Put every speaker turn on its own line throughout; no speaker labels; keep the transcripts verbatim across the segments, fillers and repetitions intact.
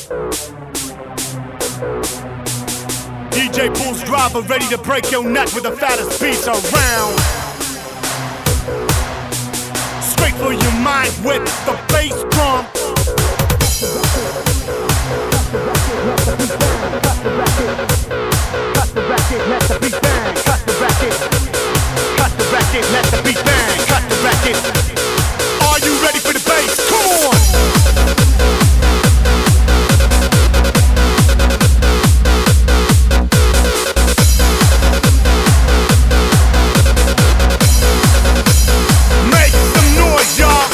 D J Bulls Driver ready to break your neck with the fattest beats around. Straight for your mind with the bass drum. Cut the racket, let the beat bang. Cut the racket, cut the racket, let the beat bang. Cut the racket. Are you ready for the bass? Come on. Make some noise, y'all.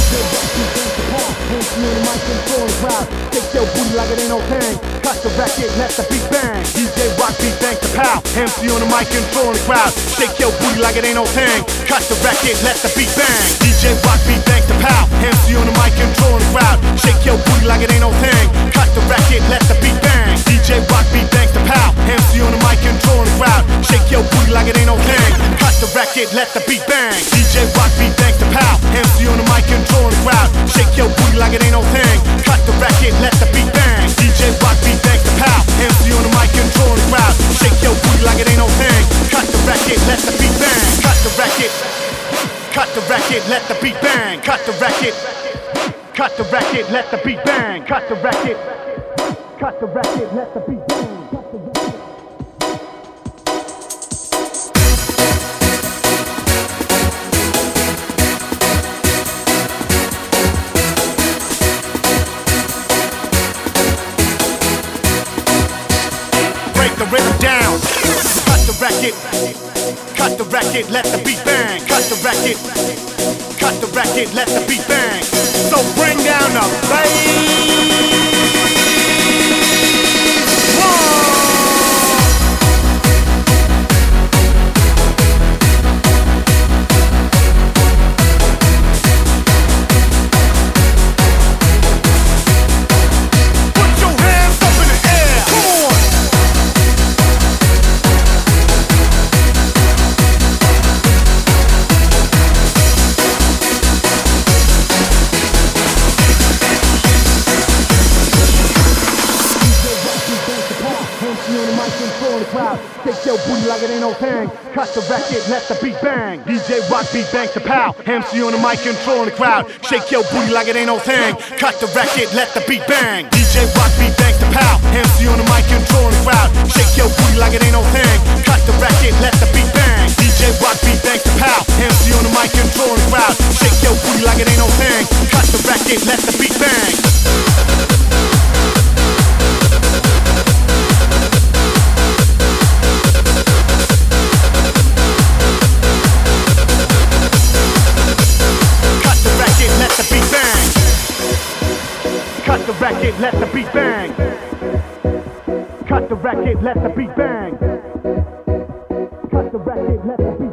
Shake your booty like it ain't no thing. Cut the racket, let the beat bang. D J Rock beat, thanks to Pal. M C on the mic, controlling the crowd. Shake your booty like it ain't no thing. Cut the racket, let the beat bang. D J Rock beat, thanks to Pal. M C on the mic, controlling the crowd. Shake your booty like it ain't no thing. Cut the racket, let the beat bang. D J Rock beat, thanks to Pal. M C on the mic, controlling the crowd. Shake your booty like it ain't no thing. Cut the racket, let the beat bang. D J Rock beat, thanks to Pal. M C on the mic, controlling the crowd. Shake your booty like it ain't no thing. Cut the racket, let the beat bang. D J Rock beat, thanks to Pal. M C on the mic, controlling the crowd. Shake your booty like it ain't no thing. Cut the racket, let the beat bang. Cut the racket. Cut the racket, let the beat bang. Cut the racket. Cut the racket, let the beat bang. Cut the racket. Cut the racket, let the beat bang. Break the rhythm down. Cut the racket. Cut the racket, let the beat bang. Cut the racket. Cut the racket, let the beat bang. So bring down the bass. Shake your booty like it ain't no thing. Cut the racket, let the beat bang. D J Rock beat, thanks to Pal. M C on the mic, controlling the crowd. Shake your booty like it ain't no thing. Cut the racket, let the beat bang. D J Rock beat, thanks to Pal. M C on the mic, controlling the crowd. Shake your booty like it ain't no thing. Cut the racket, let the beat bang. D J Rock beat, thanks to Pal. M C on the mic, controlling the crowd. Shake your booty like it ain't no thing. Cut the racket, let the beat bang. Cut the racket, let the beat bang. Cut the racket, let the beat bang. Cut the racket, let the beat bang.